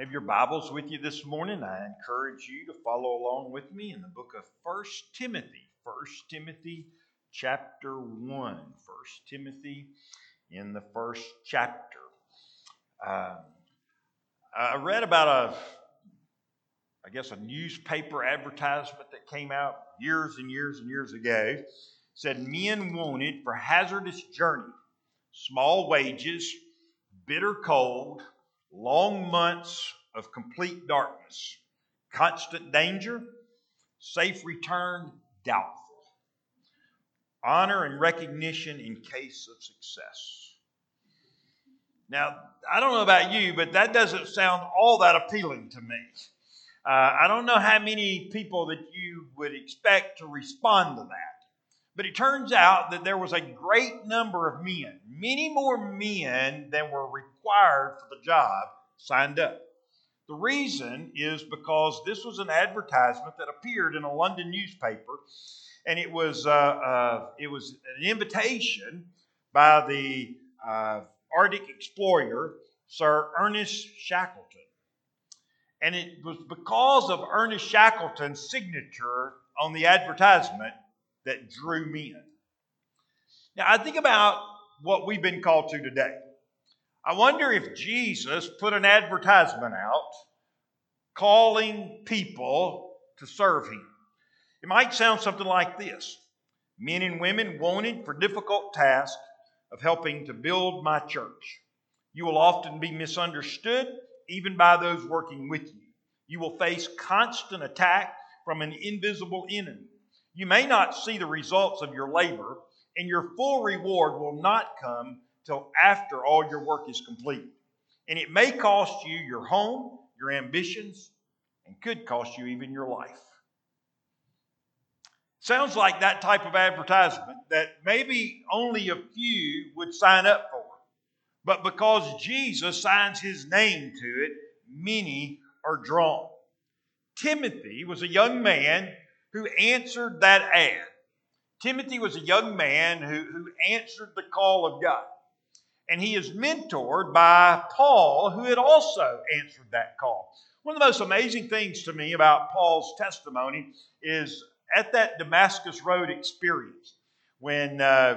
Have your Bibles with you this morning? I encourage you to follow along with me in the book of 1 Timothy. 1 Timothy chapter 1. 1 Timothy in the first chapter. I read about a newspaper advertisement that came out years and years and years ago. It said men wanted for hazardous journey, small wages, bitter cold, long months of complete darkness, constant danger, safe return doubtful, honor and recognition in case of success. Now, I don't know about you, but that doesn't sound all that appealing to me. I don't know how many people that you would expect to respond to that. But it turns out that there was a great number of men, many more men than were required for the job, signed up. The reason is because this was an advertisement that appeared in a London newspaper, and it was an invitation by the Arctic explorer, Sir Ernest Shackleton. And it was because of Ernest Shackleton's signature on the advertisement that drew men. Now, I think about what we've been called to today. I wonder if Jesus put an advertisement out calling people to serve Him. It might sound something like this: men and women wanted for difficult task of helping to build my church. You will often be misunderstood, even by those working with you. You will face constant attack from an invisible enemy. You may not see the results of your labor, and your full reward will not come till after all your work is complete. And it may cost you your home, your ambitions, and could cost you even your life. Sounds like that type of advertisement that maybe only a few would sign up for. But because Jesus signs His name to it, many are drawn. Timothy was a young man who answered that ad. Timothy was a young man who answered the call of God. And he is mentored by Paul, who had also answered that call. One of the most amazing things to me about Paul's testimony is at that Damascus Road experience, when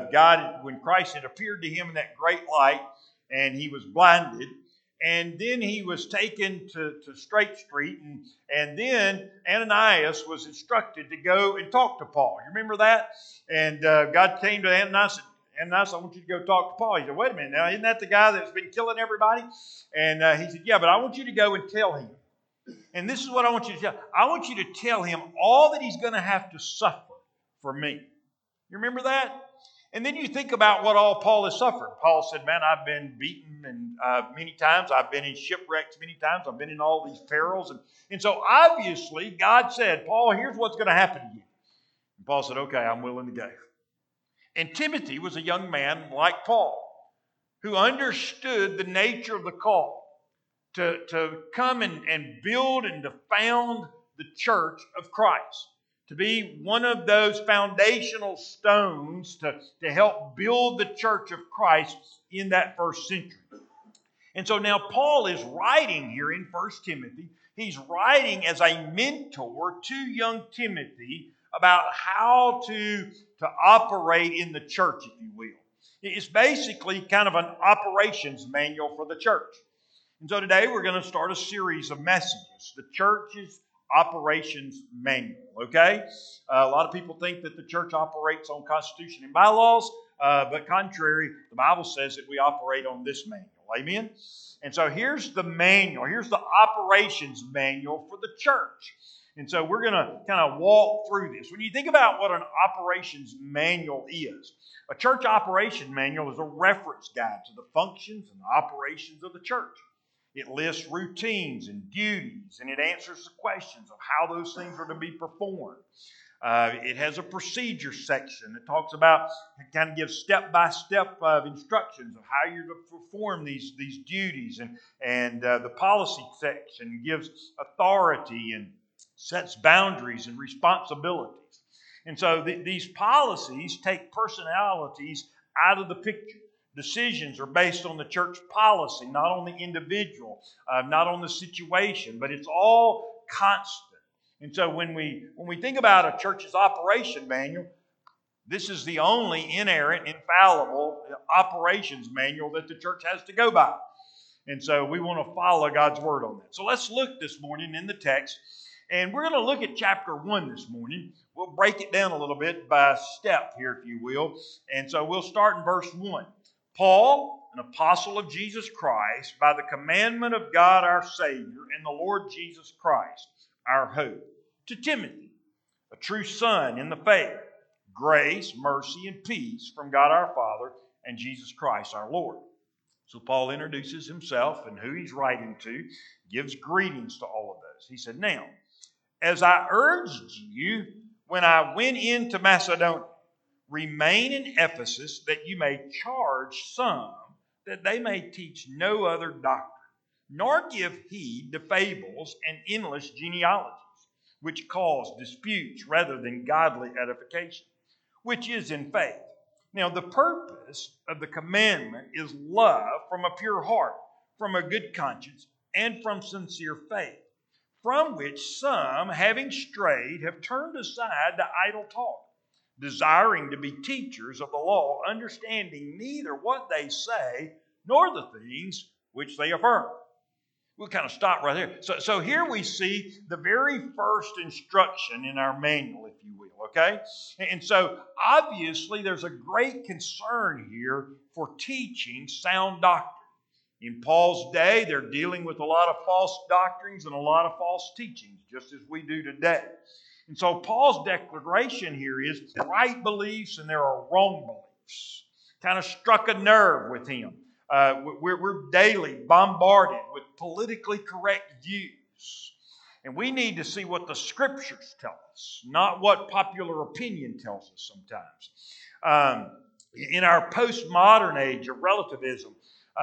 Christ had appeared to him in that great light and he was blinded. And then he was taken to Straight Street, and then Ananias was instructed to go and talk to Paul. You remember that? And God came to Ananias and Ananias, I want you to go talk to Paul. He said, wait a minute, now isn't that the guy that's been killing everybody? And he said, yeah, but I want you to go and tell him. And this is what I want you to tell. I want you to tell him all that he's going to have to suffer for me. You remember that? And then you think about what all Paul has suffered. Paul said, man, I've been beaten many times. I've been in shipwrecks many times. I've been in all these perils. And so obviously God said, Paul, here's what's going to happen to you. And Paul said, okay, I'm willing to go. And Timothy was a young man like Paul who understood the nature of the call to come and build and to found the church of Christ, to be one of those foundational stones to help build the church of Christ in that first century. And so now Paul is writing here in 1 Timothy. He's writing as a mentor to young Timothy about how to operate in the church, if you will. It's basically kind of an operations manual for the church. And so today we're going to start a series of messages, the church's operations manual, okay? A lot of people think that the church operates on Constitution and bylaws, but contrary, the Bible says that we operate on this manual, amen? And so here's the manual, here's the operations manual for the church. And so we're going to kind of walk through this. When you think about what an operations manual is, a church operation manual is a reference guide to the functions and the operations of the church. It lists routines and duties, and it answers the questions of how those things are to be performed. It has a procedure section that talks about, it kind of gives step-by-step instructions of how you're to perform these duties. And the policy section gives authority and sets boundaries and responsibilities. And so these policies take personalities out of the picture. Decisions are based on the church policy, not on the individual, not on the situation, but it's all constant. And so when we think about a church's operation manual, this is the only inerrant, infallible operations manual that the church has to go by. And so we want to follow God's word on that. So let's look this morning in the text. And we're going to look at chapter 1 this morning. We'll break it down a little bit by step here, if you will. And so we'll start in verse 1. Paul, an apostle of Jesus Christ, by the commandment of God our Savior and the Lord Jesus Christ, our hope, to Timothy, a true son in the faith, grace, mercy, and peace from God our Father and Jesus Christ our Lord. So Paul introduces himself and who he's writing to, gives greetings to all of those. He said, now, as I urged you when I went into Macedonia, remain in Ephesus that you may charge some that they may teach no other doctrine, nor give heed to fables and endless genealogies, which cause disputes rather than godly edification, which is in faith. Now, the purpose of the commandment is love from a pure heart, from a good conscience, and from sincere faith, from which some, having strayed, have turned aside to idle talk, desiring to be teachers of the law, understanding neither what they say nor the things which they affirm. We'll kind of stop right there. So here we see the very first instruction in our manual, if you will, okay? And so obviously there's a great concern here for teaching sound doctrine. In Paul's day, they're dealing with a lot of false doctrines and a lot of false teachings, just as we do today. And so Paul's declaration here is there are right beliefs and there are wrong beliefs. Kind of struck a nerve with him. We're daily bombarded with politically correct views. And we need to see what the Scriptures tell us, not what popular opinion tells us sometimes. In our postmodern age of relativism,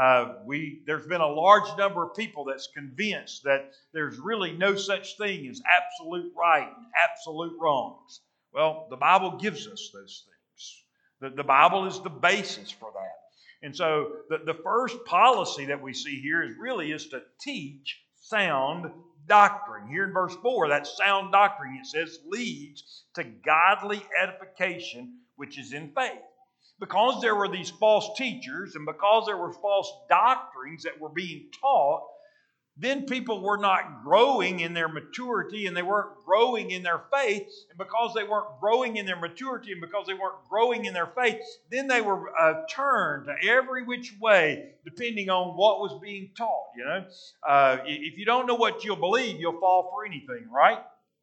there's been a large number of people that's convinced that there's really no such thing as absolute right and absolute wrongs. Well, the Bible gives us those things. The Bible is the basis for that. And so the first policy that we see here is to teach sound doctrine. Here in verse 4, that sound doctrine, it says, leads to godly edification, which is in faith. Because there were these false teachers and because there were false doctrines that were being taught, then people were not growing in their maturity and they weren't growing in their faith. And because they weren't growing in their maturity and because they weren't growing in their faith, then they were turned to every which way depending on what was being taught. You know, if you don't know what you'll believe, you'll fall for anything, right?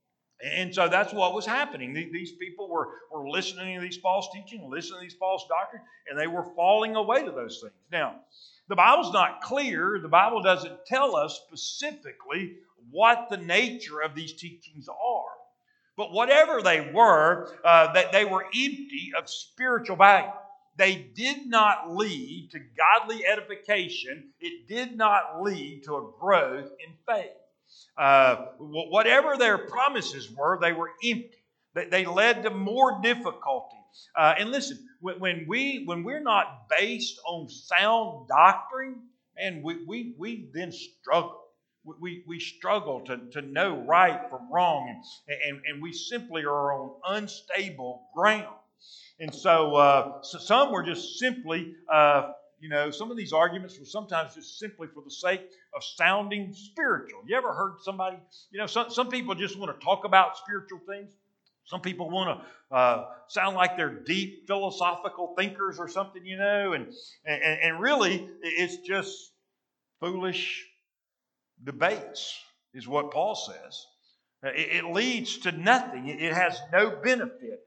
And so that's what was happening. These people were listening to these false teaching, listening to these false doctrines, and they were falling away to those things. Now, the Bible's not clear. The Bible doesn't tell us specifically what the nature of these teachings are. But whatever they were, that they were empty of spiritual value. They did not lead to godly edification. It did not lead to a growth in faith. Whatever their promises were, they were empty. They led to more difficulty. And listen, when we're not based on sound doctrine, and we then struggle. We struggle to know right from wrong, and we simply are on unstable ground. And so some were just simply, some of these arguments were sometimes just simply for the sake of sounding spiritual. You ever heard somebody, some people just want to talk about spiritual things. Some people want to sound like they're deep philosophical thinkers or something, and really it's just foolish debates is what Paul says. It leads to nothing. It has no benefit.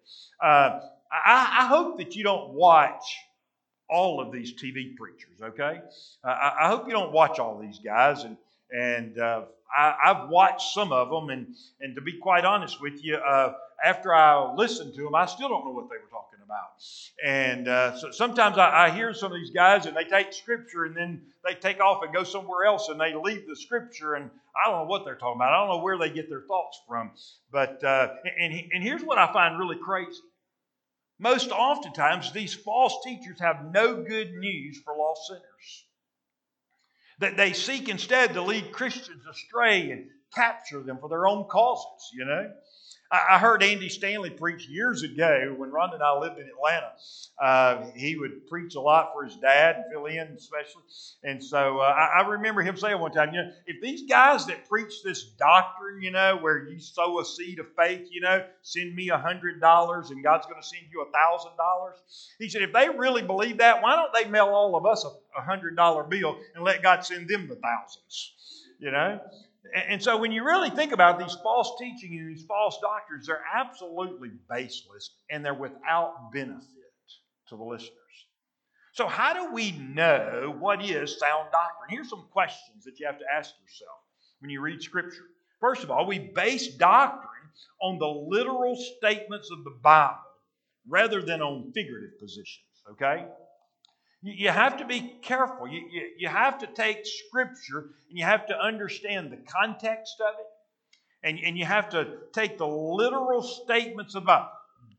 I hope that you don't watch all of these TV preachers, okay? I hope you don't watch all these guys, and I've watched some of them, and to be quite honest with you, after I listened to them, I still don't know what they were talking about. And so sometimes I hear some of these guys, and they take Scripture, and then they take off and go somewhere else, and they leave the Scripture, and I don't know what they're talking about. I don't know where they get their thoughts from. But and here's what I find really crazy. most oftentimes these false teachers have no good news for lost sinners. That they seek instead to lead Christians astray and capture them for their own causes, you know. I heard Andy Stanley preach years ago when Rhonda and I lived in Atlanta. He would preach a lot for his dad and fill in especially. And so I remember him saying one time, you know, if these guys that preach this doctrine, you know, where you sow a seed of faith, you know, send me $100 and God's going to send you $1,000. He said, if they really believe that, why don't they mail all of us a $100 bill and let God send them the thousands, you know? And so when you really think about these false teaching and these false doctrines, they're absolutely baseless and they're without benefit to the listeners. So how do we know what is sound doctrine? Here's some questions that you have to ask yourself when you read Scripture. First of all, we base doctrine on the literal statements of the Bible rather than on figurative positions, okay? You have to be careful. You have to take Scripture and you have to understand the context of it. And you have to take the literal statements about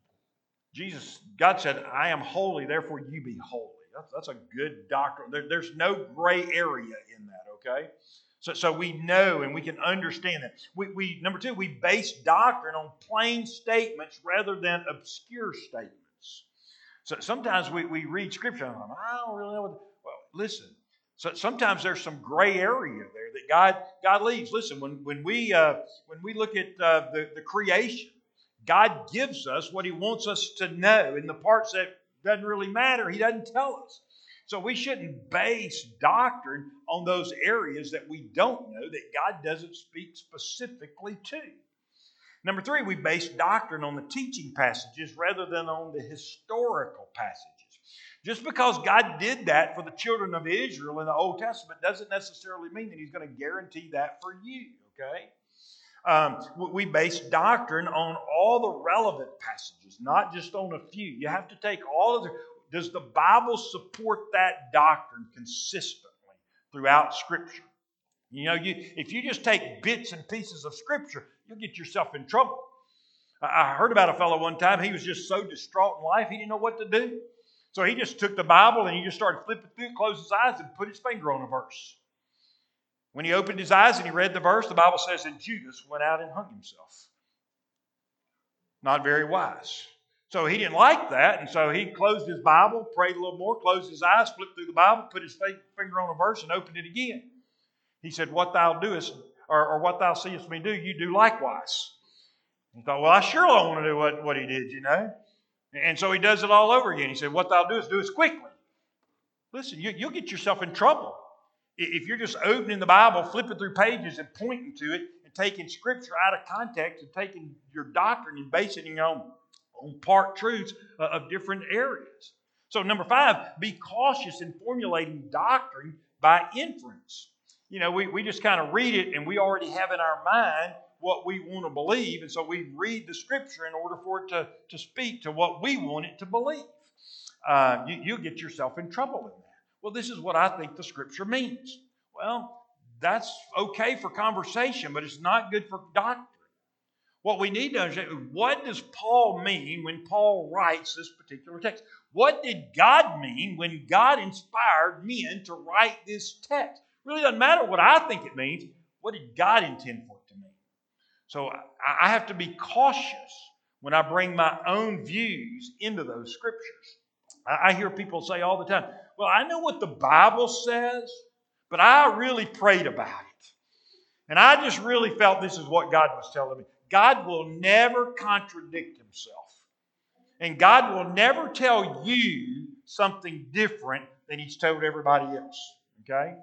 God said, I am holy, therefore you be holy. That's a good doctrine. There's no gray area in that, okay? So we know and we can understand that. Number two, we base doctrine on plain statements rather than obscure statements. So sometimes we read Scripture and I don't really know well, listen. So sometimes there's some gray area there that God leaves. Listen, when we look at the creation, God gives us what He wants us to know. And the parts that doesn't really matter, He doesn't tell us. So we shouldn't base doctrine on those areas that we don't know, that God doesn't speak specifically to. Number three, we base doctrine on the teaching passages rather than on the historical passages. Just because God did that for the children of Israel in the Old Testament doesn't necessarily mean that He's going to guarantee that for you, okay? We base doctrine on all the relevant passages, not just on a few. You have to take all of the... Does the Bible support that doctrine consistently throughout Scripture? You know, if you just take bits and pieces of Scripture, you'll get yourself in trouble. I heard about a fellow one time. He was just so distraught in life, he didn't know what to do. So he just took the Bible and he just started flipping through it, closed his eyes, and put his finger on a verse. When he opened his eyes and he read the verse, the Bible says, and Judas went out and hung himself. Not very wise. So he didn't like that, and so he closed his Bible, prayed a little more, closed his eyes, flipped through the Bible, put his finger on a verse, and opened it again. He said, what thou doest, or what thou seest me do, you do likewise. He thought, well, I sure don't want to do what he did, you know. And so he does it all over again. He said, what thou doest, do it quickly. Listen, you'll get yourself in trouble if you're just opening the Bible, flipping through pages and pointing to it and taking Scripture out of context and taking your doctrine and basing it on part truths of different areas. So number five, be cautious in formulating doctrine by inference. You know, we just kind of read it and we already have in our mind what we want to believe. And so we read the Scripture in order for it to speak to what we want it to believe. You'll get yourself in trouble in that. Well, this is what I think the Scripture means. Well, that's okay for conversation, but it's not good for doctrine. What we need to understand, what does Paul mean when Paul writes this particular text? What did God mean when God inspired men to write this text? It really doesn't matter what I think it means. What did God intend for it to mean? So I have to be cautious when I bring my own views into those Scriptures. I hear people say all the time, well, I know what the Bible says, but I really prayed about it. And I just really felt this is what God was telling me. God will never contradict Himself. And God will never tell you something different than He's told everybody else. Okay?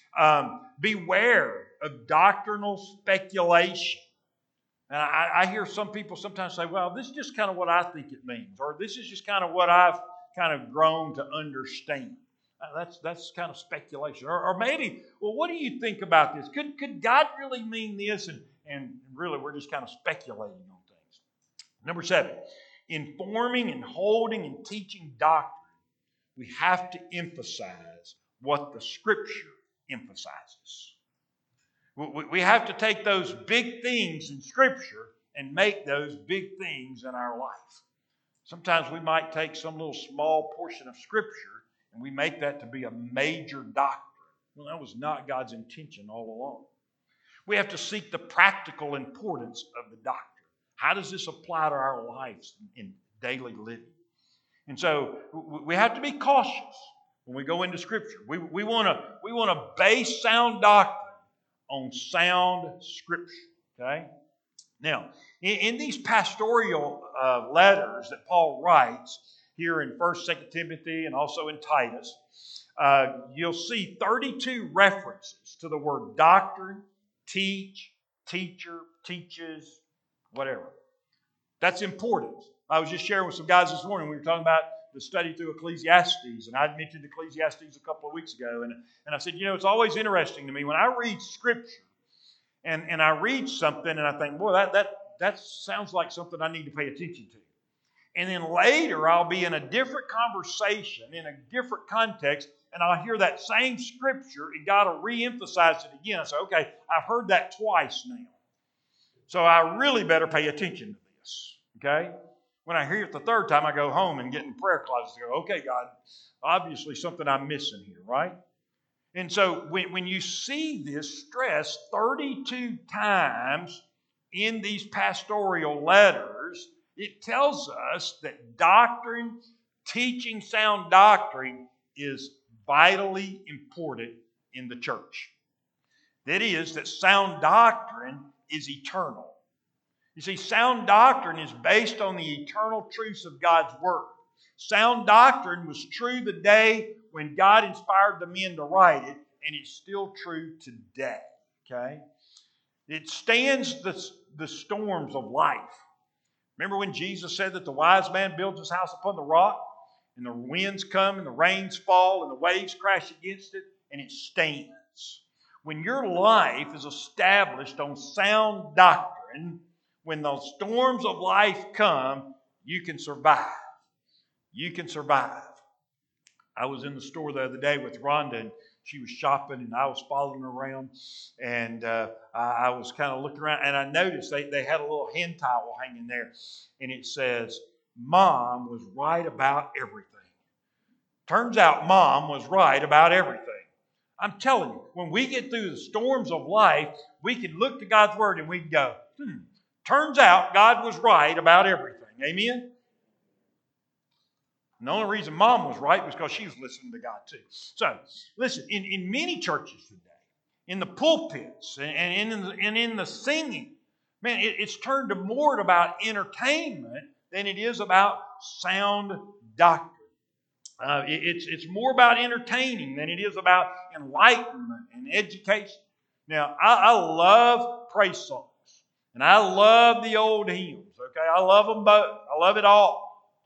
Beware of doctrinal speculation. And I hear some people sometimes say, well, this is just kind of what I think it means. Or this is just kind of what I've kind of grown to understand. That's kind of speculation. Or maybe, well, what do you think about this? Could God really mean this? And really, we're just kind of speculating on things. Number 7, informing and holding and teaching doctrine, we have to emphasize what the Scripture emphasizes. We have to take those big things in Scripture and make those big things in our life. Sometimes we might take some little small portion of Scripture and we make that to be a major doctrine. Well, that was not God's intention all along. We have to seek the practical importance of the doctrine. How does this apply to our lives in daily living? And so we have to be cautious when we go into Scripture. We want to base sound doctrine on sound Scripture. Okay? Now, in these pastoral letters that Paul writes here in 1st, 2nd Timothy, and also in Titus, you'll see 32 references to the word doctrine, teach, teacher, teaches, whatever. That's important. I was just sharing with some guys this morning. We were talking about the study through Ecclesiastes, and I'd mentioned Ecclesiastes a couple of weeks ago, and I said, it's always interesting to me when I read Scripture, and I read something, and I think, boy, that sounds like something I need to pay attention to. And then later, I'll be in a different conversation, in a different context, and I'll hear that same Scripture, and God will re-emphasize it again. I say, okay, I've heard that twice now. So I really better pay attention to this, okay? When I hear it the third time, I go home and get in prayer closet and go, okay, God, obviously something I'm missing here, right? And so when you see this stress 32 times in these pastoral letters, it tells us that doctrine, teaching sound doctrine, is vitally important in the church. That is, that sound doctrine is eternal. You see, sound doctrine is based on the eternal truths of God's Word. Sound doctrine was true the day when God inspired the men to write it, and it's still true today. Okay? It stands the storms of life. Remember when Jesus said that the wise man builds his house upon the rock, and the winds come, and the rains fall, and the waves crash against it, and it stands. When your life is established on sound doctrine, when those storms of life come, you can survive. You can survive. I was in the store the other day with Rhonda, and she was shopping, and I was following her around, and I was kind of looking around, and I noticed they had a little hen towel hanging there, and it says, Mom was right about everything. Turns out Mom was right about everything. I'm telling you, when we get through the storms of life, we can look to God's Word and we can go, turns out God was right about everything. Amen? And the only reason Mom was right was because she was listening to God too. So, listen, in many churches today, in the pulpits and in the singing, man, it's turned to more about entertainment than it is about sound doctrine. It's more about entertaining than it is about enlightenment and education. Now, I love praise songs, and I love the old hymns. Okay, I love them both. I love it all.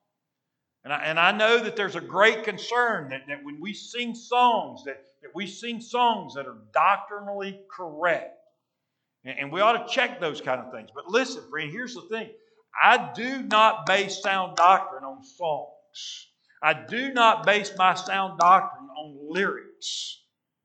And I know that there's a great concern that when we sing songs, that we sing songs that are doctrinally correct. And we ought to check those kind of things. But listen, friend, here's the thing. I do not base sound doctrine on songs. I do not base my sound doctrine on lyrics.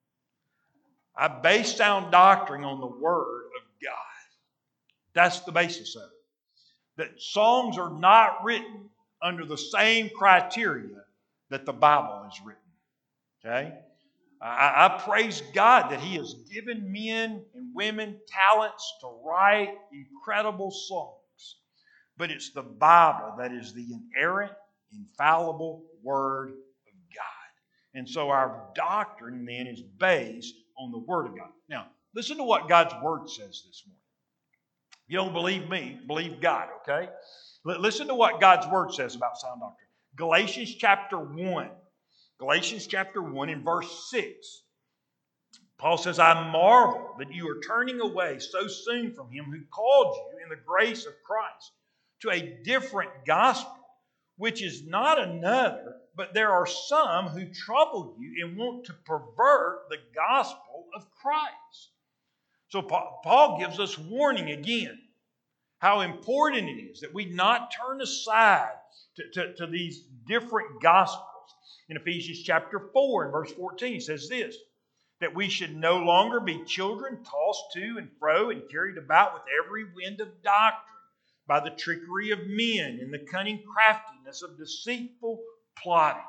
I base sound doctrine on the Word of God. That's the basis of it. That songs are not written under the same criteria that the Bible is written. Okay? I praise God that He has given men and women talents to write incredible songs. But it's the Bible that is the inerrant, infallible Word of God. And so our doctrine then is based on the Word of God. Now, listen to what God's Word says this morning. You don't believe me, believe God, okay? Listen to what God's Word says about sound doctrine. Galatians chapter 1. Galatians chapter 1 in verse 6. Paul says, I marvel that you are turning away so soon from Him who called you in the grace of Christ to a different gospel, which is not another, but there are some who trouble you and want to pervert the gospel of Christ. So Paul gives us warning again how important it is that we not turn aside to these different gospels. In Ephesians chapter 4 and verse 14 it says this, that we should no longer be children tossed to and fro and carried about with every wind of doctrine by the trickery of men and the cunning craftiness of deceitful plotting.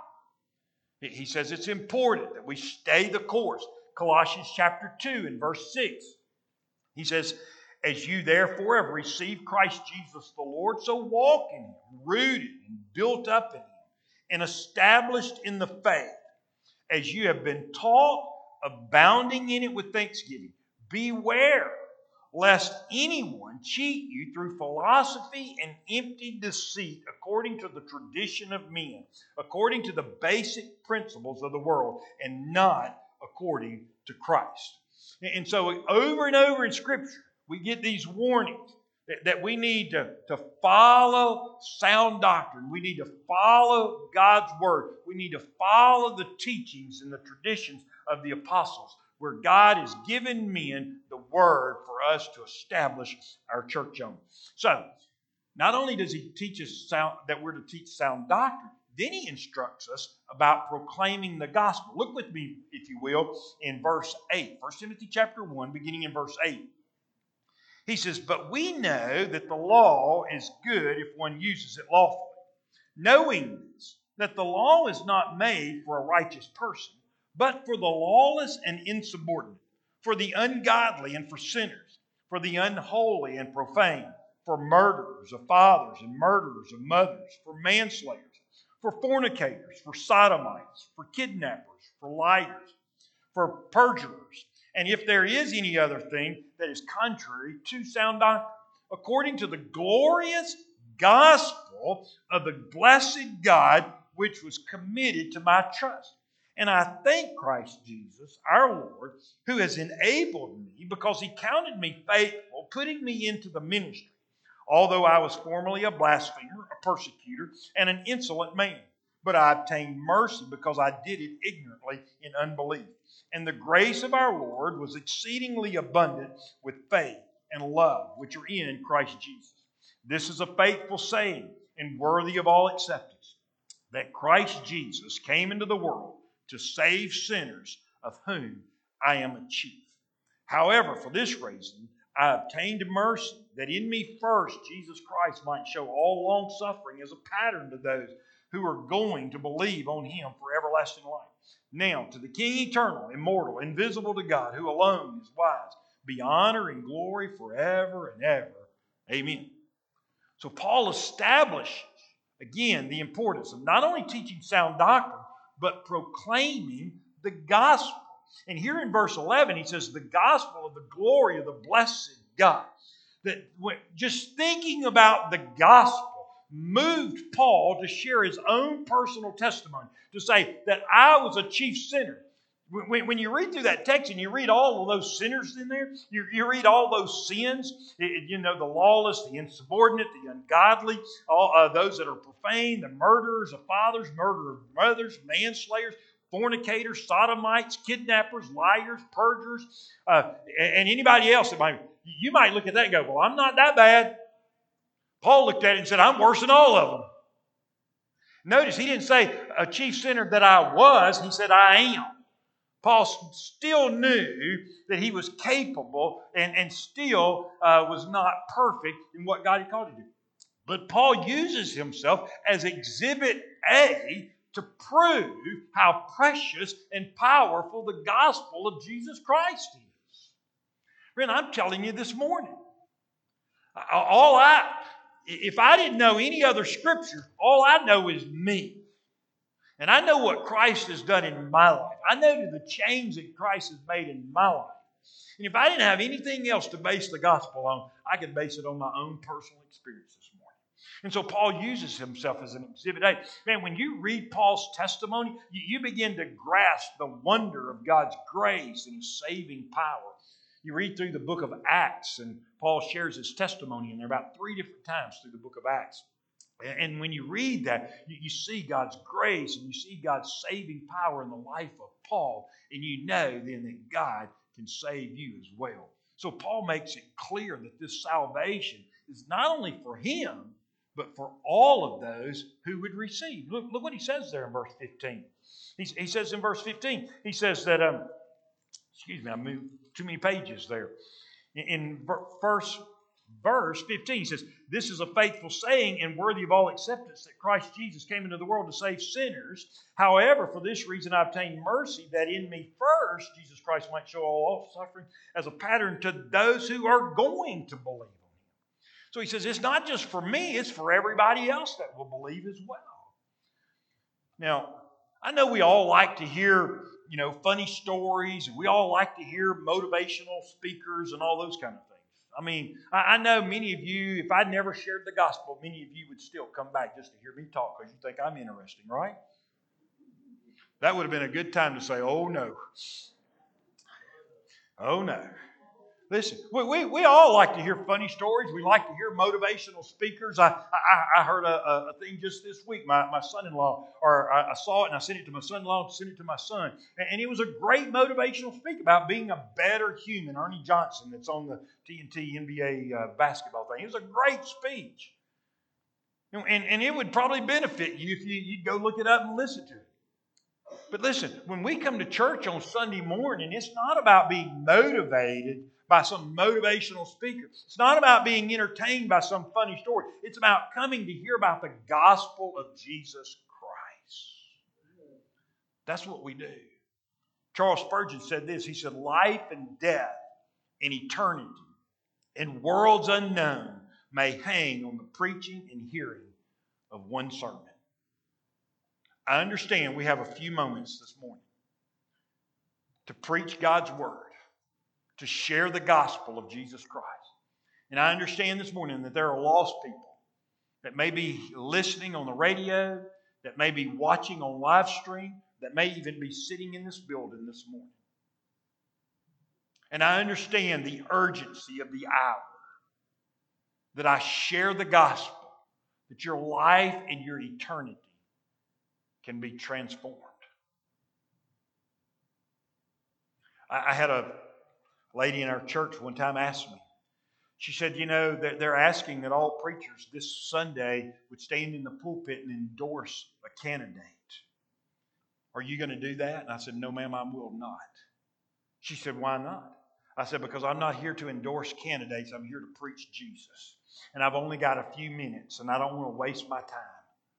He says it's important that we stay the course. Colossians chapter 2 and verse 6. He says, as you therefore have received Christ Jesus the Lord, so walk in Him, rooted and built up in Him, and established in the faith, as you have been taught, abounding in it with thanksgiving. Beware lest anyone cheat you through philosophy and empty deceit, according to the tradition of men, according to the basic principles of the world, and not according to Christ. And so over and over in Scripture, we get these warnings that we need to follow sound doctrine. We need to follow God's Word. We need to follow the teachings and the traditions of the apostles, where God has given men the Word for us to establish our church on. So, not only does He teach us that we're to teach sound doctrine, then He instructs us about proclaiming the gospel. Look with me, if you will, in verse 8. 1 Timothy chapter 1, beginning in verse 8. He says, but we know that the law is good if one uses it lawfully, knowing this, that the law is not made for a righteous person, but for the lawless and insubordinate, for the ungodly and for sinners, for the unholy and profane, for murderers of fathers and murderers of mothers, for manslayers, for fornicators, for sodomites, for kidnappers, for liars, for perjurers, and if there is any other thing that is contrary to sound doctrine, according to the glorious gospel of the blessed God, which was committed to my trust. And I thank Christ Jesus, our Lord, who has enabled me, because He counted me faithful, putting me into the ministry, although I was formerly a blasphemer, a persecutor, and an insolent man. But I obtained mercy because I did it ignorantly in unbelief. And the grace of our Lord was exceedingly abundant with faith and love, which are in Christ Jesus. This is a faithful saying and worthy of all acceptance, that Christ Jesus came into the world to save sinners, of whom I am a chief. However, for this reason, I obtained mercy, that in me first Jesus Christ might show all long suffering as a pattern to those who are going to believe on Him for everlasting life. Now, to the King eternal, immortal, invisible to God, who alone is wise, be honor and glory forever and ever. Amen. So Paul establishes, again, the importance of not only teaching sound doctrine, but proclaiming the gospel. And here in verse 11, he says, the gospel of the glory of the blessed God. That just thinking about the gospel moved Paul to share his own personal testimony, to say that I was a chief sinner. When you read through that text and you read all of those sinners in there, you read all those sins, the lawless, the insubordinate, the ungodly, those that are profane, the murderers of fathers, murderers of mothers, manslayers, fornicators, sodomites, kidnappers, liars, perjurers, and anybody else that you might look at that and go, well, I'm not that bad. Paul looked at it and said, I'm worse than all of them. Notice he didn't say a chief sinner that I was, he said I am. Paul still knew that he was capable and still was not perfect in what God had called him to do. But Paul uses himself as Exhibit A to prove how precious and powerful the gospel of Jesus Christ is. Friend, I'm telling you this morning, if I didn't know any other scripture, all I know is me. And I know what Christ has done in my life. I know the change that Christ has made in my life. And if I didn't have anything else to base the gospel on, I could base it on my own personal experience this morning. And so Paul uses himself as an exhibit A. Man, when you read Paul's testimony, you begin to grasp the wonder of God's grace and His saving power. You read through the book of Acts, and Paul shares his testimony in there about 3 different times through the book of Acts. And when you read that, you see God's grace and you see God's saving power in the life of Paul, and you know then that God can save you as well. So Paul makes it clear that this salvation is not only for him, but for all of those who would receive. Look what he says there in verse 15. He says in verse 15, he says that, I moved too many pages there. In verse verse 15. He says, "This is a faithful saying and worthy of all acceptance that Christ Jesus came into the world to save sinners. However, for this reason I obtained mercy, that in me first Jesus Christ might show all suffering as a pattern to those who are going to believe on Him." So he says, it's not just for me, it's for everybody else that will believe as well. Now, I know we all like to hear, funny stories, and we all like to hear motivational speakers and all those kind of things. I mean, I know many of you, if I'd never shared the gospel, many of you would still come back just to hear me talk because you think I'm interesting, right? That would have been a good time to say, "Oh no. Oh no." Listen, we all like to hear funny stories. We like to hear motivational speakers. I heard a thing just this week. My son-in-law, or I saw it and I sent it to my son-in-law and sent it to my son. And it was a great motivational speak about being a better human. Ernie Johnson, that's on the TNT NBA basketball thing. It was a great speech. And it would probably benefit you if you'd go look it up and listen to it. But listen, when we come to church on Sunday morning, it's not about being motivated by some motivational speaker. It's not about being entertained by some funny story. It's about coming to hear about the gospel of Jesus Christ. That's what we do. Charles Spurgeon said this. He said, "Life and death and eternity and worlds unknown may hang on the preaching and hearing of one sermon." I understand we have a few moments this morning to preach God's Word, to share the gospel of Jesus Christ. And I understand this morning that there are lost people that may be listening on the radio, that may be watching on live stream, that may even be sitting in this building this morning. And I understand the urgency of the hour that I share the gospel, that your life and your eternity can be transformed. I had a lady in our church one time ask me, she said, they're asking that all preachers this Sunday would stand in the pulpit and endorse a candidate. Are you going to do that? And I said, "No, ma'am, I will not." She said, "Why not?" I said, "Because I'm not here to endorse candidates. I'm here to preach Jesus. And I've only got a few minutes, and I don't want to waste my time."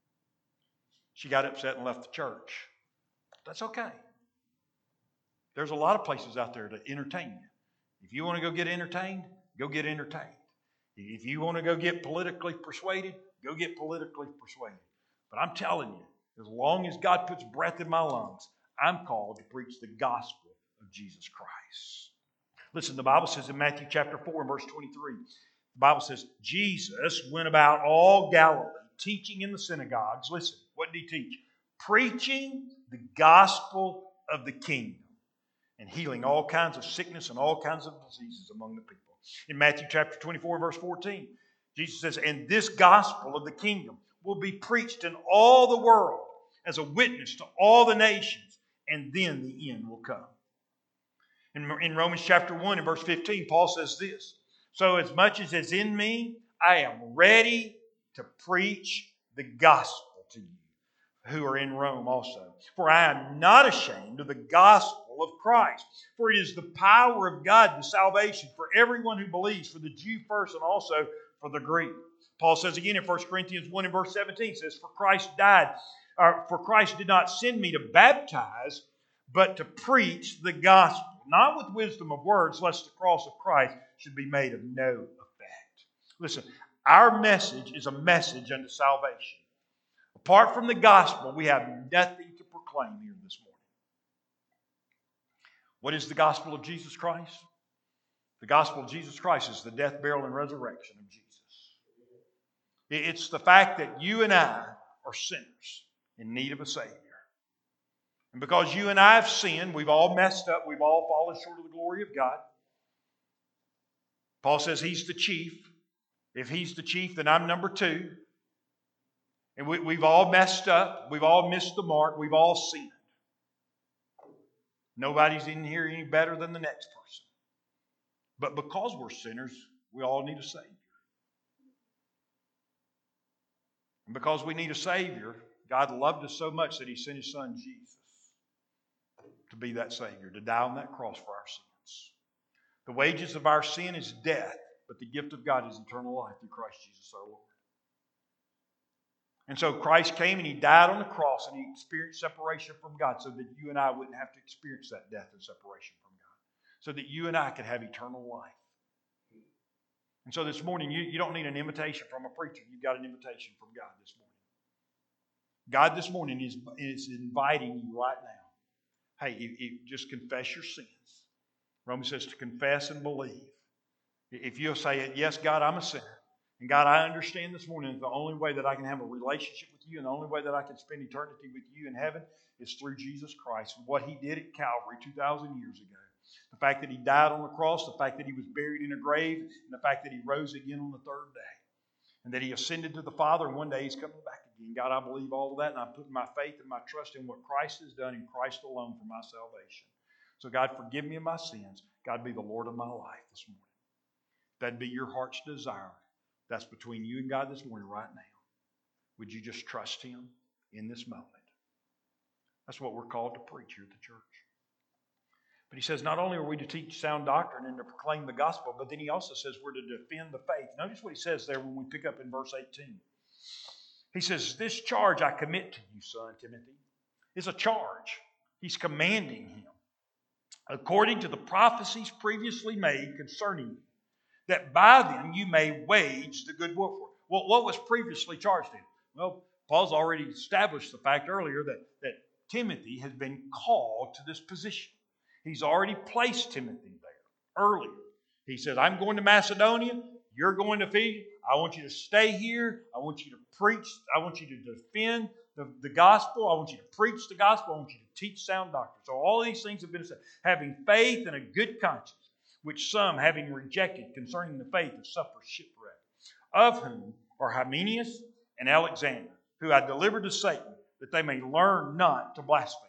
She got upset and left the church. That's okay. There's a lot of places out there to entertain you. If you want to go get entertained, go get entertained. If you want to go get politically persuaded, go get politically persuaded. But I'm telling you, as long as God puts breath in my lungs, I'm called to preach the gospel of Jesus Christ. Listen, the Bible says in Matthew chapter 4 and verse 23, the Bible says, Jesus went about all Galilee, teaching in the synagogues. Listen, what did He teach? Preaching the gospel of the kingdom and healing all kinds of sickness and all kinds of diseases among the people. In Matthew chapter 24 verse 14, Jesus says, "And this gospel of the kingdom will be preached in all the world as a witness to all the nations, and then the end will come." In Romans chapter 1 and verse 15, Paul says this, "So as much as is in me, I am ready to preach the gospel to you who are in Rome also. For I am not ashamed of the gospel of Christ. For it is the power of God to salvation for everyone who believes, for the Jew first and also for the Greek." Paul says again in 1 Corinthians 1 and verse 17, says, "For Christ did not send me to baptize, but to preach the gospel, not with wisdom of words, lest the cross of Christ should be made of no effect." Listen, our message is a message unto salvation. Apart from the gospel, we have nothing to proclaim here this morning. What is the gospel of Jesus Christ? The gospel of Jesus Christ is the death, burial, and resurrection of Jesus. It's the fact that you and I are sinners in need of a Savior. And because you and I have sinned, we've all messed up, we've all fallen short of the glory of God. Paul says He's the chief. If He's the chief, then I'm number 2. And we've all messed up. We've all missed the mark. We've all sinned. Nobody's in here any better than the next person. But because we're sinners, we all need a Savior. And because we need a Savior, God loved us so much that He sent His Son Jesus to be that Savior, to die on that cross for our sins. The wages of our sin is death, but the gift of God is eternal life through Christ Jesus our Lord. And so Christ came and He died on the cross and He experienced separation from God so that you and I wouldn't have to experience that death and separation from God. So that you and I could have eternal life. And so this morning, you don't need an invitation from a preacher. You've got an invitation from God this morning. God this morning is inviting you right now. Hey, just confess your sins. Romans says to confess and believe. If you'll say, yes, God, I'm a sinner. And God, I understand this morning that the only way that I can have a relationship with you and the only way that I can spend eternity with you in heaven is through Jesus Christ and what He did at Calvary 2,000 years ago. The fact that He died on the cross, the fact that He was buried in a grave, and the fact that He rose again on the third day. And that He ascended to the Father, and one day He's coming back again. God, I believe all of that, and I'm putting my faith and my trust in what Christ has done in Christ alone for my salvation. So God, forgive me of my sins. God, be the Lord of my life this morning. That'd be your heart's desire. That's between you and God this morning right now. Would you just trust Him in this moment? That's what we're called to preach here at the church. But He says not only are we to teach sound doctrine and to proclaim the gospel, but then He also says we're to defend the faith. Notice what He says there when we pick up in verse 18. He says, this charge I commit to you, son Timothy, is a charge. He's commanding him, according to the prophecies previously made concerning you, that by them you may wage the good warfare. Well, what was previously charged him? Well, Paul's already established the fact earlier that Timothy has been called to this position. He's already placed Timothy there earlier. He says, I'm going to Macedonia. You're going to Ephesus. I want you to stay here. I want you to preach. I want you to defend the gospel. I want you to preach the gospel. I want you to teach sound doctrine. So all these things have been said. Having faith and a good conscience, which some, having rejected concerning the faith, have suffered shipwreck, of whom are Hymenaeus and Alexander, who I delivered to Satan, that they may learn not to blaspheme.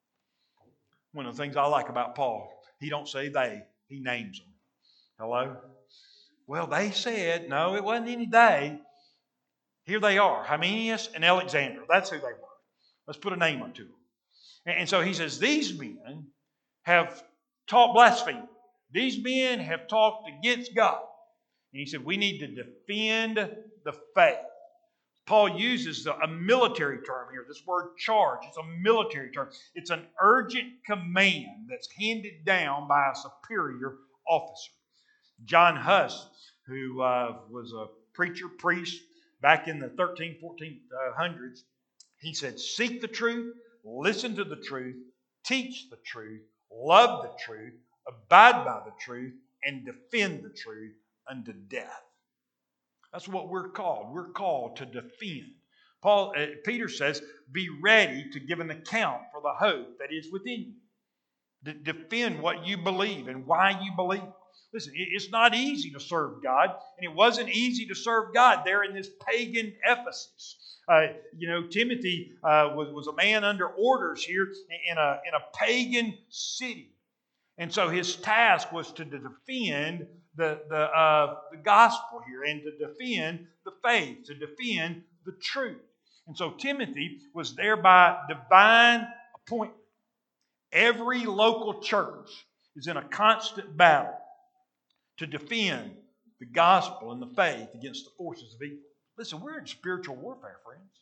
One of the things I like about Paul, he don't say they, he names them. Hello? Well, they said, no, it wasn't any they. Here they are, Hymenaeus and Alexander. That's who they were. Let's put a name onto them. And so he says, these men have taught blasphemy. These men have talked against God. And he said, we need to defend the faith. Paul uses a military term here. This word charge, it's a military term. It's an urgent command that's handed down by a superior officer. John Huss, who was a preacher, priest back in the 1400s, he said, seek the truth, listen to the truth, teach the truth, love the truth, abide by the truth, and defend the truth unto death. That's what we're called. We're called to defend. Peter says, be ready to give an account for the hope that is within you. Defend what you believe and why you believe. Listen, it's not easy to serve God, and it wasn't easy to serve God there in this pagan Ephesus. Timothy was a man under orders here in a pagan city. And so his task was to defend the gospel here and to defend the faith, to defend the truth. And so Timothy was there by divine appointment. Every local church is in a constant battle to defend the gospel and the faith against the forces of evil. Listen, we're in spiritual warfare,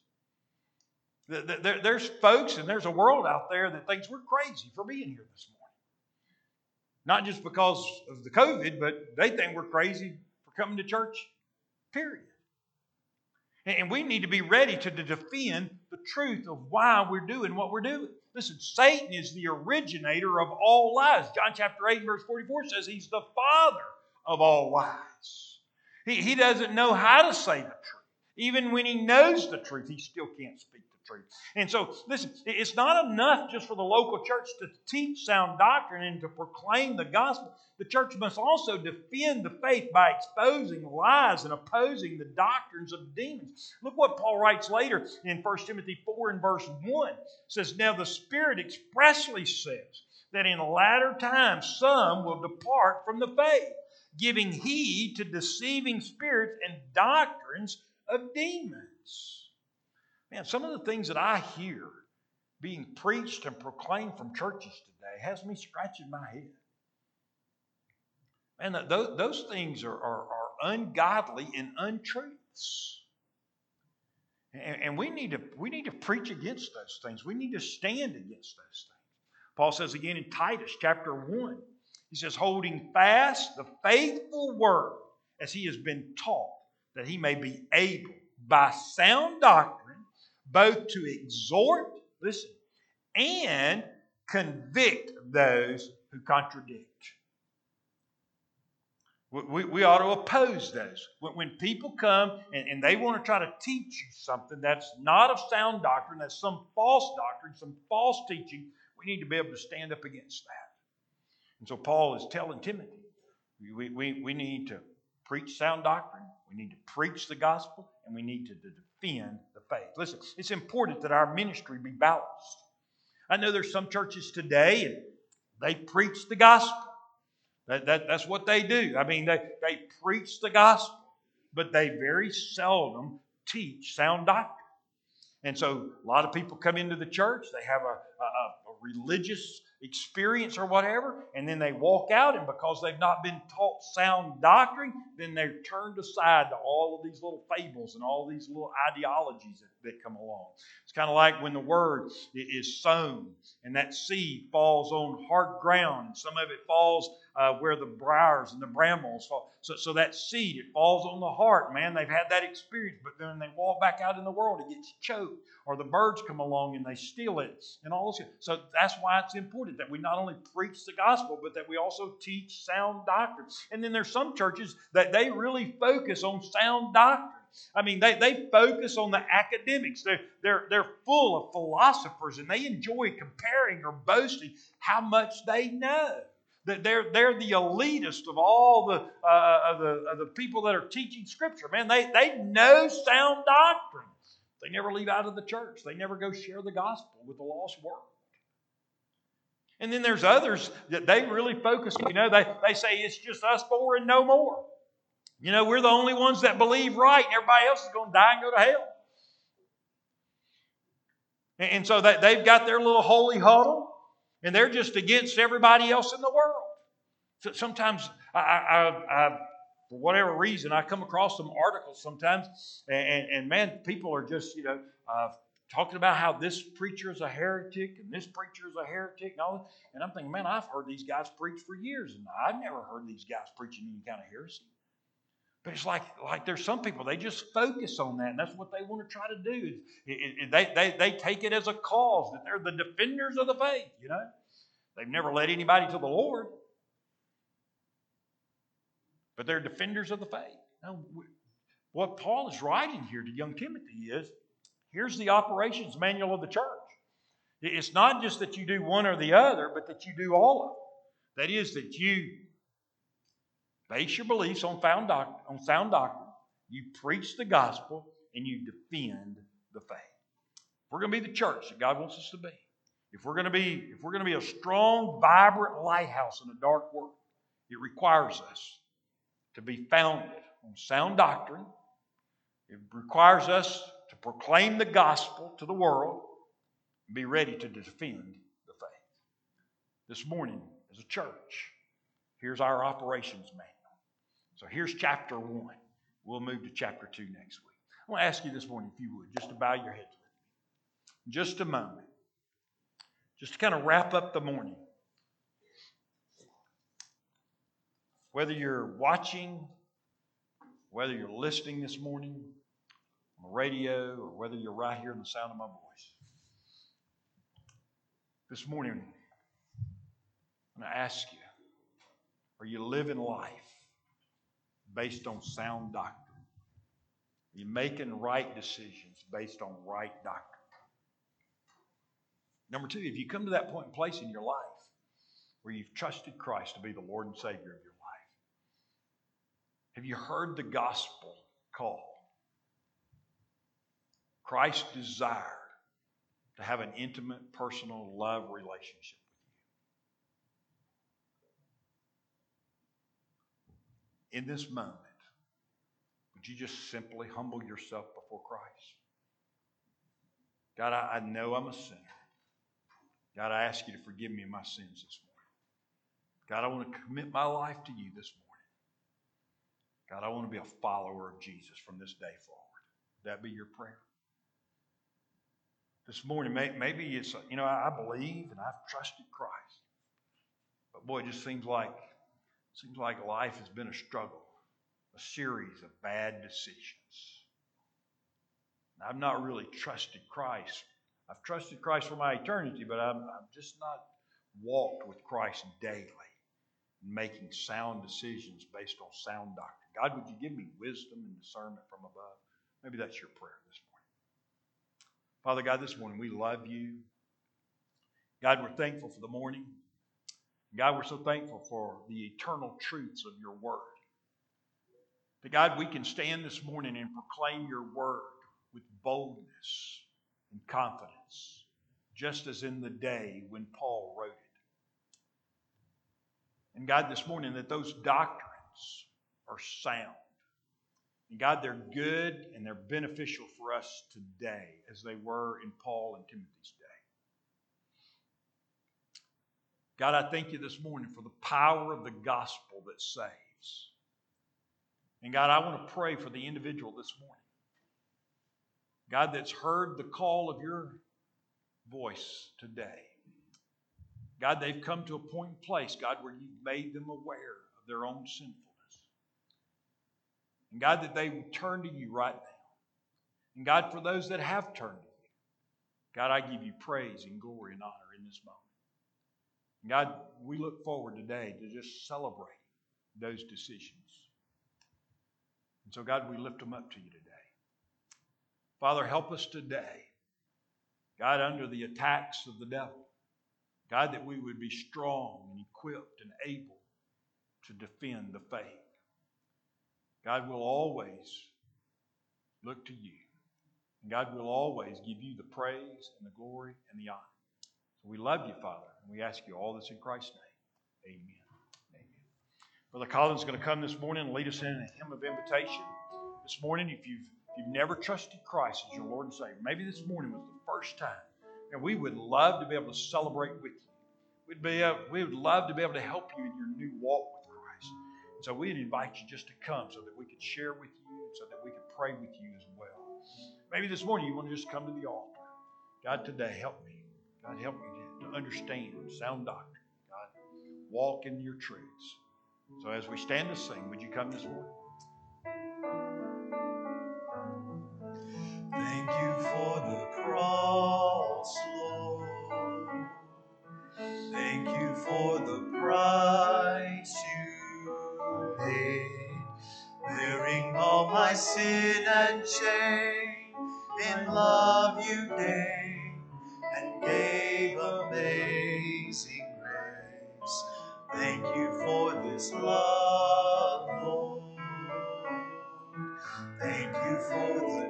friends. There's folks and there's a world out there that thinks we're crazy for being here this morning. Not just because of the COVID, but they think we're crazy for coming to church, period. And we need to be ready to defend the truth of why we're doing what we're doing. Listen, Satan is the originator of all lies. John chapter 8, verse 44 says he's the father of all lies. He doesn't know how to say the truth. Even when he knows the truth, he still can't speak the truth. And so, listen, it's not enough just for the local church to teach sound doctrine and to proclaim the gospel. The church must also defend the faith by exposing lies and opposing the doctrines of demons. Look what Paul writes later in 1 Timothy 4 and verse 1. It says, now the Spirit expressly says that in latter times some will depart from the faith, giving heed to deceiving spirits and doctrines of demons. Man, some of the things that I hear being preached and proclaimed from churches today has me scratching my head. And those things are ungodly and untruths. And we need to preach against those things. We need to stand against those things. Paul says again in Titus chapter 1, he says, holding fast the faithful word as he has been taught, that he may be able by sound doctrine both to exhort, listen, and convict those who contradict. We ought to oppose those. When people come and they want to try to teach you something that's not of sound doctrine, that's some false doctrine, some false teaching, we need to be able to stand up against that. And so Paul is telling Timothy, we need to preach sound doctrine, we need to preach the gospel, and we need to defend the faith. Listen, it's important that our ministry be balanced. I know there's some churches today, and they preach the gospel. That's what they do. I mean, they preach the gospel, but they very seldom teach sound doctrine. And so a lot of people come into the church, they have a religious experience or whatever, and then they walk out, and because they've not been taught sound doctrine, then they're turned aside to all of these little fables and all these little ideologies that come along. It's kind of like when the word is sown, and that seed falls on hard ground, and some of it falls where the briars and the brambles fall. So that seed, it falls on the heart. Man, they've had that experience, but then they walk back out in the world, it gets choked, or the birds come along and they steal it, and all this. So that's why it's important that we not only preach the gospel, but that we also teach sound doctrine. And then there's some churches that they really focus on sound doctrine. I mean, they focus on the academics. They're full of philosophers, and they enjoy comparing or boasting how much they know. They're the elitist of all the people that are teaching Scripture. Man, they know sound doctrine. They never leave out of the church. They never go share the gospel with the lost world. And then there's others that they really focus on. They say it's just us four and no more. We're the only ones that believe right, and everybody else is going to die and go to hell. And so they've got their little holy huddle, and they're just against everybody else in the world. So sometimes I for whatever reason, I come across some articles sometimes, and man, people are just, talking about how this preacher is a heretic and this preacher is a heretic and all that. And I'm thinking, man, I've heard these guys preach for years, and I've never heard these guys preaching any kind of heresy. But it's like there's some people, they just focus on that, and that's what they want to try to do. They take it as a cause, that they're the defenders of the faith, They've never led anybody to the Lord, but they're defenders of the faith. Now, what Paul is writing here to young Timothy is, here's the operations manual of the church. It's not just that you do one or the other, but that you do all of them. That is, that you base your beliefs on sound doctrine, you preach the gospel, and you defend the faith. If we're going to be the church that God wants us to be, if we're going to be a strong, vibrant lighthouse in a dark world, it requires us to be founded on sound doctrine. It requires us to proclaim the gospel to the world and be ready to defend the faith. This morning, as a church, here's our operations manual. So here's chapter 1. We'll move to chapter 2 next week. I want to ask you this morning, if you would, just to bow your heads with me. Just a moment. Just to kind of wrap up the morning. Whether you're watching, whether you're listening this morning on the radio, or whether you're right here in the sound of my voice. This morning, I'm going to ask you, are you living life based on sound doctrine? Are you making right decisions based on right doctrine? Number 2, if you come to that point and place in your life where you've trusted Christ to be the Lord and Savior of your life, have you heard the gospel call? Christ desired to have an intimate, personal, love relationship with you. In this moment, would you just simply humble yourself before Christ? God, I know I'm a sinner. God, I ask you to forgive me of my sins this morning. God, I want to commit my life to you this morning. God, I want to be a follower of Jesus from this day forward. Would that be your prayer? This morning, maybe it's, I believe and I've trusted Christ. But boy, it just seems like life has been a struggle, a series of bad decisions. And I've not really trusted Christ. I've trusted Christ for my eternity, but I'm just not walked with Christ daily, making sound decisions based on sound doctrine. God, would you give me wisdom and discernment from above? Maybe that's your prayer this morning. Father God, this morning we love you. God, we're thankful for the morning. God, we're so thankful for the eternal truths of your word. That God, we can stand this morning and proclaim your word with boldness and confidence, just as in the day when Paul wrote it. And God, this morning, that those doctrines are sound. And God, they're good and they're beneficial for us today as they were in Paul and Timothy's day. God, I thank you this morning for the power of the gospel that saves. And God, I want to pray for the individual this morning. God, that's heard the call of your voice today. God, they've come to a point and place, God, where you've made them aware of their own sinfulness. And God, that they would turn to you right now. And God, for those that have turned to you, God, I give you praise and glory and honor in this moment. And God, we look forward today to just celebrate those decisions. And so, God, we lift them up to you today. Father, help us today, God, under the attacks of the devil. God, that we would be strong and equipped and able to defend the faith. God, we'll always look to you. And God, will always give you the praise and the glory and the honor. So we love you, Father, and we ask you all this in Christ's name. Amen. Amen. Brother Colin's going to come this morning and lead us in a hymn of invitation. This morning, if you've never trusted Christ as your Lord and Savior, maybe this morning was the first time, and we would love to be able to celebrate with you. We would love to be able to help you in your new walk with Christ. And so we'd invite you just to come so that we could share with you, so that we could pray with you as well. Maybe this morning you want to just come to the altar. God, today, help me. God, help me to understand sound doctrine. God, walk in your truths. So as we stand to sing, would you come this morning? Thank you for the cross, Lord. Thank you for the price you paid, bearing all my sin and shame. In love you gave and gave amazing grace. Thank you for this love, Lord. Thank you for the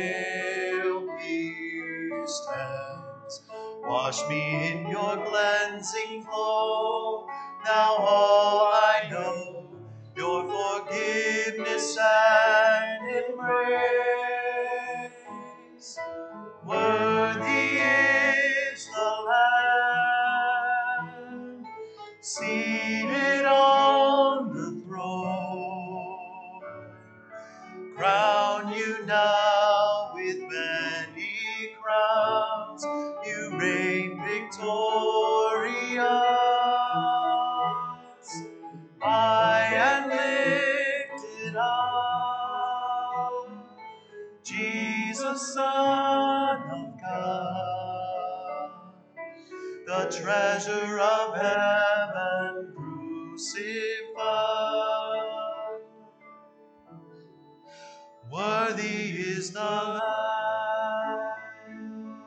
nail-pierced hands. Wash me in your cleansing flow. Now all I know, your forgiveness and embrace. Worthy is the Lamb seated on the throne. Crown you now with many crowns. You reign victorious. High and lifted up, Jesus, Son of God, the treasure of heaven crucified. Worthy is the Lamb.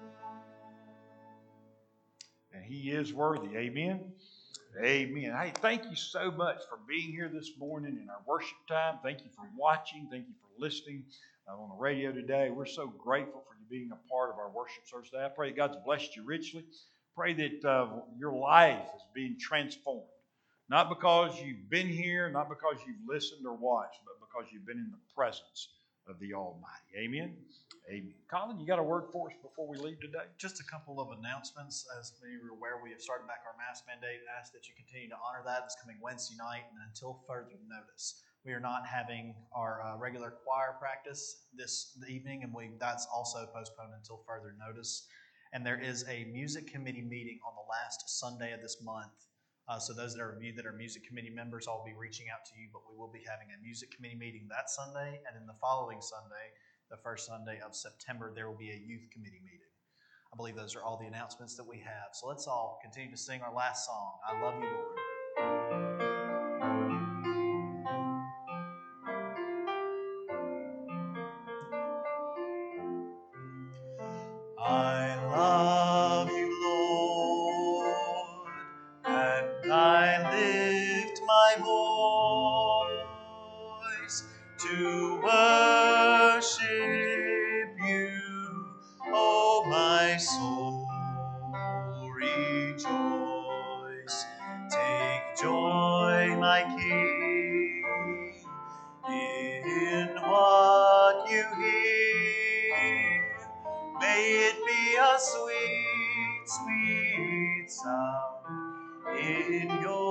And he is worthy. Amen. Amen. Hey, thank you so much for being here this morning in our worship time. Thank you for watching. Thank you for listening on the radio today. We're so grateful for you being a part of our worship service today. I pray that God's blessed you richly. Pray that your life is being transformed. Not because you've been here, not because you've listened or watched, but because you've been in the presence of the Almighty. Amen. Amen. Colin, you got a word for us before we leave today? Just a couple of announcements. As many of you are aware, we have started back our mask mandate. I ask that you continue to honor that this coming Wednesday night and until further notice. we are not having our regular choir practice this evening, and that's also postponed until further notice. And there is a music committee meeting on the last Sunday of this month. So those of you that are music committee members, I'll be reaching out to you, but we will be having a music committee meeting that Sunday, and then the following Sunday, the first Sunday of September, there will be a youth committee meeting. I believe those are all the announcements that we have. So let's all continue to sing our last song, I Love You, Lord. I love you, Lord, and I lift my voice to worship you, oh my soul, rejoice. Take joy, my King, in what you hear. May it be a sweet, sweet sound in your